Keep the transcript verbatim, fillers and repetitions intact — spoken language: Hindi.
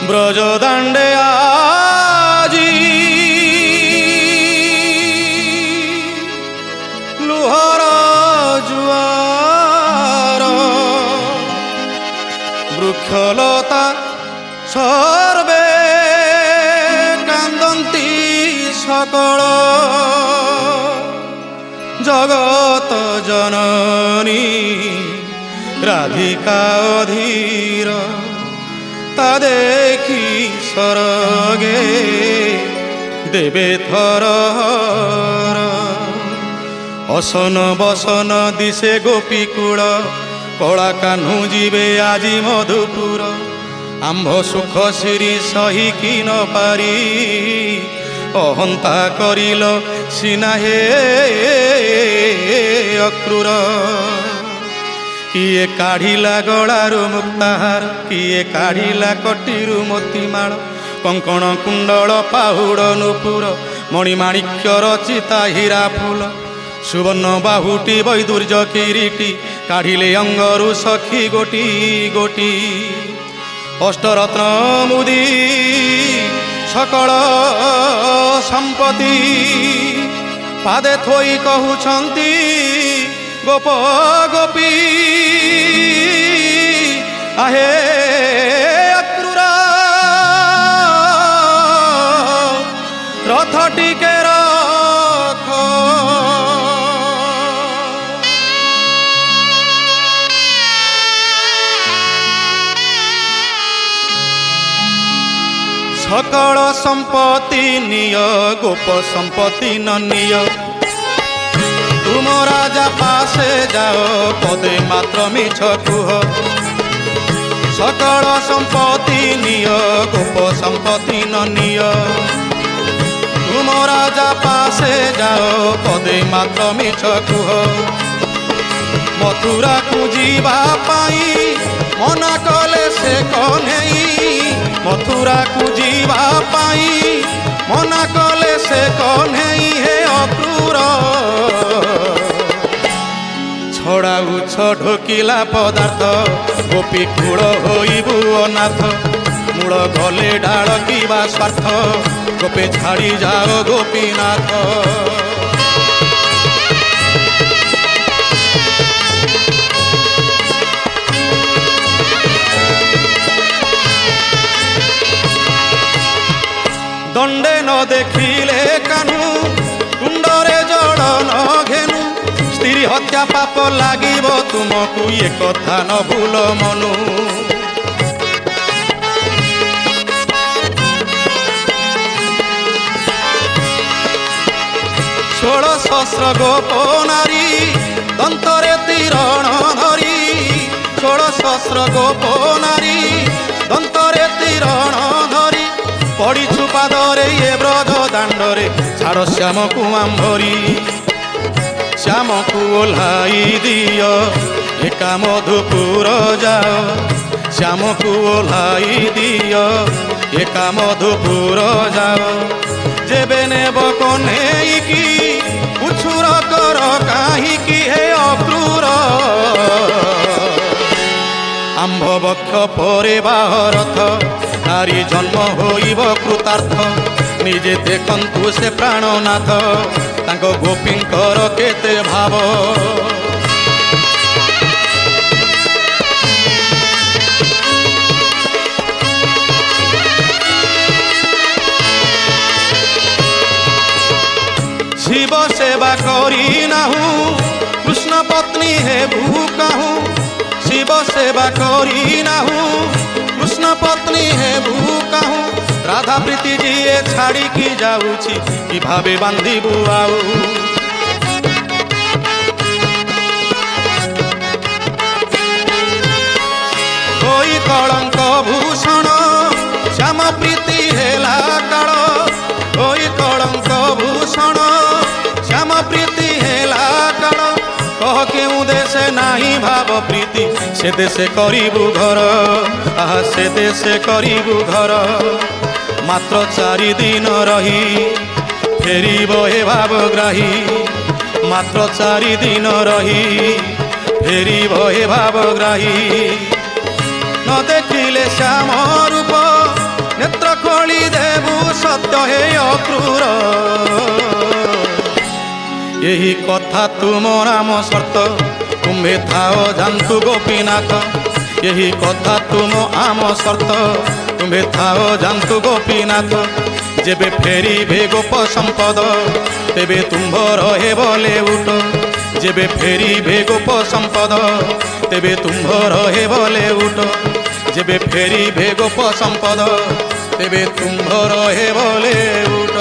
ब्रज दांडे आजी लुहर जुआर वृक्षलता सर्वे कांदंती सकल जगत जननी राधिका अधीर ता देखी सरगे देवे थरहर असन बसन दिशे गोपीकूल कला कान्हू जीवे आजी मधुपुर आंभ सुख श्री सही कि न पारी अहंता करिल सिना हे अक्रूर किए काढ़िला गलारू मुक्ताहार किए काढ़िला कटिरू मोतीमाल कंकण कुंडल पाहुड़ नुपुर मणिमाणिक्य रचिता हीरा फूल सुवर्ण बाहुटी वैदुर्य किरीटी काढ़िले अंगरू सखी गोटी गोटी अष्टरत्न मुदी सकल संपत्ति पादे थोई कहउछंती गोप गोपी आहे अक्रूरा रथ टिके रख सकल संपत्ति निय गोप संपत्ति न निय तुम राजा पासे जाओ पदे मात्र मिछ कुह सकल संपत्ति निय गोप संपत्ति न निय तुम राजा पासे जाओ पदे मात्र मिछ कुह मथुरा को जीवा पाई मना कले से कन्हई मथुरा को जीवा पाई मना कले से कन्हई हे अक्रूर छड़ाउछ ढोकिला पदार्थ गोपी कूल होइबु अनाथ मूल गले डाल किबा स्वार्थ गोपे छाड़ी जाओ गोपीनाथ दंडे न देखिले कानू कुंडरे जड़ न घेनु स्त्री हत्या पाप लागिब तुमको ये कथा न भूल मनु षोल सहस्र गोप नारी दंतरे तीरण धरी षोल सहस्र गोप नारी दंतरे तीरण धरी पड़ीछु पादरे ये ब्रज दांडरे छाड़ श्याम को आंभरी श्याम को ओह्लाई दियो एका मधुपुर जाओ श्याम को ओह्लाई दियो एका मधुपुर जाओ जेबे नेब कन्हई की उछुर कर काहीकि हे अक्रूर आंभ बक्ष परे बाहरथ नारी जन्म होइब कृतार्थ निजे देखंतु से प्राणनाथ तांको गोपींकर केते भाव शिव सेवा करी नाहू कृष्ण पत्नी हे भूकाहू शिव सेवा करी नाहू कृष्ण पत्नी हे भूकाहू राधा प्रीति जीए छाड़ी की जाऊची कि भावे बांधिबु आऊ कोई कलंक भूषण श्याम प्रीति हेला काल कोई कलंक भूषण श्याम प्रीति हेला काल कह केउ देशे नाही भाव प्रीति से देशे करिबु घर आहा से देशे करिबु घर मात्र चारि दिन रही फेरिब हे भावग्राही मात्र चारि दिन रही फेरिब हे भावग्राही न देखिले श्याम रूप बलि देबु सत्य हे अक्रूर। यही कथा तुम राम शर्त तुम्हें थाओ जानतु गोपीनाथ। यही कथा तुम आम शर्त तुम्हें थाओ जानतु गोपीनाथ। जेबे फेरी भे गोप संपद तेबे तुम्भर हे बोले उठ। जेबे फेरी भे गोप संपद तेबे तुम्भर हे बोले उठ। जेबे फेरी भे गोप संपद तेबे तुम्भर हे बोले उठ।